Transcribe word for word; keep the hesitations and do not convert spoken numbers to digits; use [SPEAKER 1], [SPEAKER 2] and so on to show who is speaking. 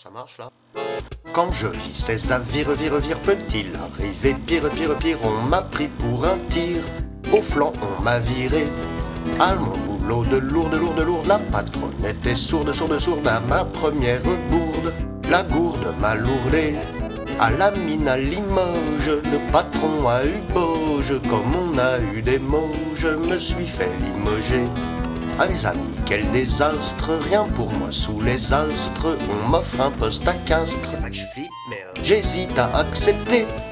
[SPEAKER 1] Ça marche là? Quand je vis ces avires, vire, vire, peut-il arriver pire, pire, pire? On m'a pris pour un tir, au flanc on m'a viré. À mon boulot de lourde, lourde, lourde, la patronne était sourde, sourde, sourde à ma première bourde. La gourde m'a lourdé, à la mine à Limoges, le patron a eu Bauge, comme on a eu des mots, je me suis fait limoger. Ah les amis, quel désastre, rien pour moi sous les astres, on m'offre un poste à Castres.
[SPEAKER 2] C'est pas que je flippe, mais... Euh...
[SPEAKER 1] J'hésite à accepter,